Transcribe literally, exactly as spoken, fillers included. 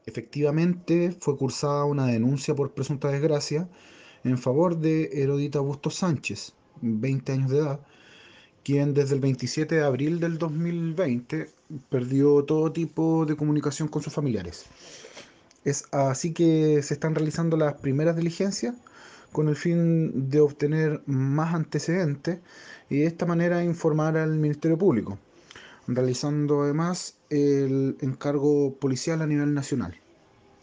Efectivamente, fue cursada una denuncia por presunta desgracia en favor de Herodita Bustos Sánchez, veinte años de edad, quien desde el veintisiete de abril del dos mil veinte perdió todo tipo de comunicación con sus familiares. Es así que se están realizando las primeras diligencias con el fin de obtener más antecedentes y de esta manera informar al Ministerio Público, realizando además el encargo policial a nivel nacional.